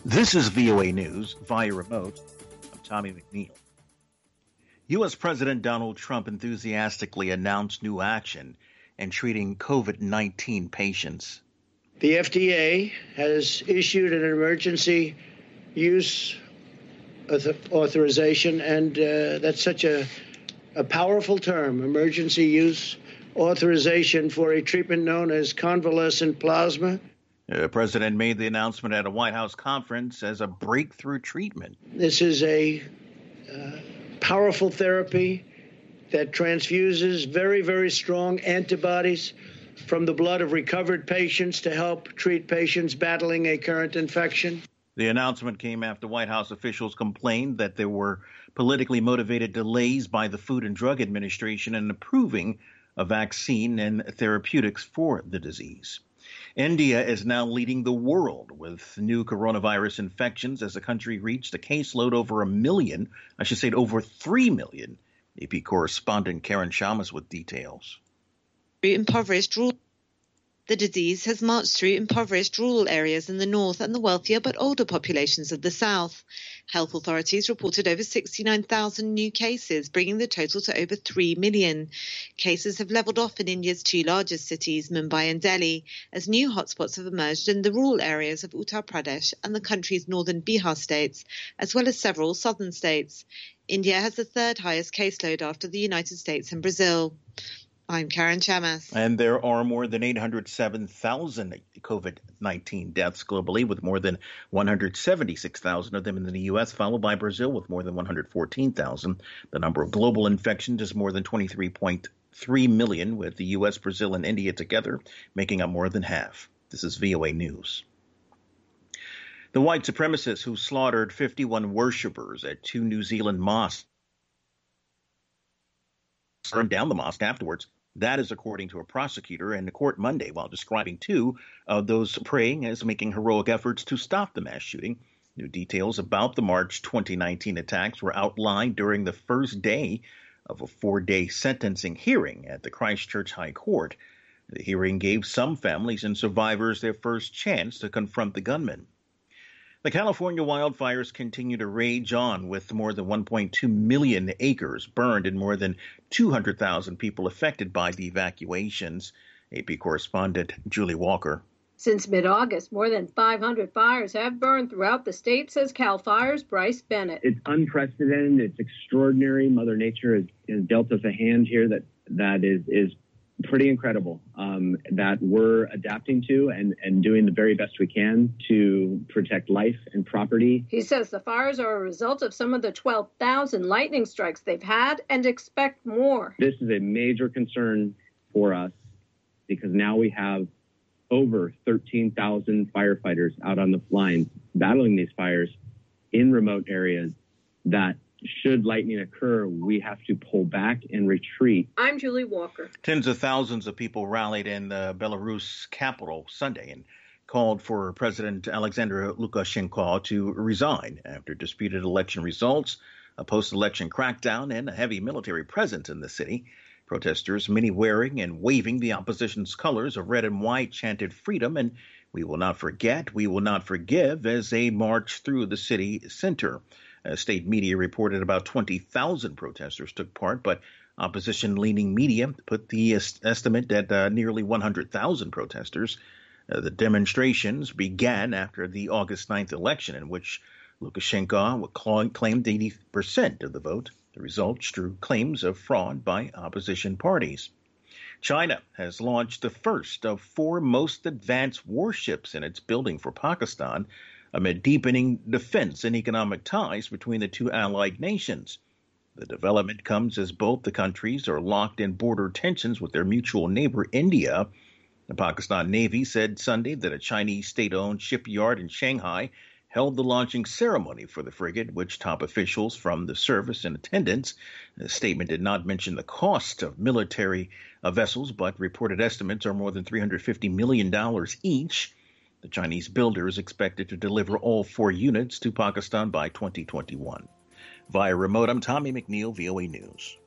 This is VOA News via remote. I'm Tommy McNeil. U.S. President Donald Trump enthusiastically announced new action in treating COVID-19 patients. The FDA has issued an emergency use authorization, and that's such a powerful term, emergency use authorization for a treatment known as convalescent plasma. The president made the announcement at a White House conference as a breakthrough treatment. This is a powerful therapy that transfuses very, very strong antibodies from the blood of recovered patients to help treat patients battling a current infection. The announcement came after White House officials complained that there were politically motivated delays by the Food and Drug Administration in approving a vaccine and therapeutics for the disease. India is now leading the world with new coronavirus infections as the country reached a caseload over over 3 million. AP correspondent Karen Shamas with details. The disease has marched through impoverished rural areas in the north and the wealthier but older populations of the south. Health authorities reported over 69,000 new cases, bringing the total to over 3 million. Cases have levelled off in India's two largest cities, Mumbai and Delhi, as new hotspots have emerged in the rural areas of Uttar Pradesh and the country's northern Bihar states, as well as several southern states. India has the third highest caseload after the United States and Brazil. I'm Karen Chamas. And there are more than 807,000 COVID-19 deaths globally, with more than 176,000 of them in the U.S., followed by Brazil with more than 114,000. The number of global infections is more than 23.3 million, with the U.S., Brazil, and India together making up more than half. This is VOA News. The white supremacists who slaughtered 51 worshippers at two New Zealand mosques burned down the mosque afterwards. That is according to a prosecutor in the court Monday, while describing two of those praying as making heroic efforts to stop the mass shooting. New details about the March 2019 attacks were outlined during the first day of a 4-day sentencing hearing at the Christchurch High Court. The hearing gave some families and survivors their first chance to confront the gunmen. The California wildfires continue to rage on, with more than 1.2 million acres burned and more than 200,000 people affected by the evacuations. AP correspondent Julie Walker. Since mid-August, more than 500 fires have burned throughout the state, says CAL FIRE's Bryce Bennett. It's unprecedented. It's extraordinary. Mother Nature has dealt us a hand here that is pretty incredible, that we're adapting to and doing the very best we can to protect life and property. He says the fires are a result of some of the 12,000 lightning strikes they've had and expect more. This is a major concern for us because now we have over 13,000 firefighters out on the lines battling these fires in remote areas that, should lightning occur, we have to pull back and retreat. I'm Julie Walker. Tens of thousands of people rallied in the Belarus capital Sunday and called for President Alexander Lukashenko to resign after disputed election results, a post-election crackdown, and a heavy military presence in the city. Protesters, many wearing and waving the opposition's colors of red and white, chanted freedom and "We will not forget, we will not forgive" as they marched through the city center. State media reported about 20,000 protesters took part, but opposition-leaning media put the estimate at nearly 100,000 protesters. The demonstrations began after the August 9th election, in which Lukashenko claimed 80% of the vote. The results drew claims of fraud by opposition parties. China has launched the first of 4 most advanced warships in its building for Pakistan, amid deepening defense and economic ties between the two allied nations. The development comes as both the countries are locked in border tensions with their mutual neighbor, India. The Pakistan Navy said Sunday that a Chinese state-owned shipyard in Shanghai held the launching ceremony for the frigate, which top officials from the service in attendance. The statement did not mention the cost of military vessels, but reported estimates are more than $350 million each. The Chinese builder is expected to deliver all 4 units to Pakistan by 2021. Via remote, I'm Tommy McNeil, VOA News.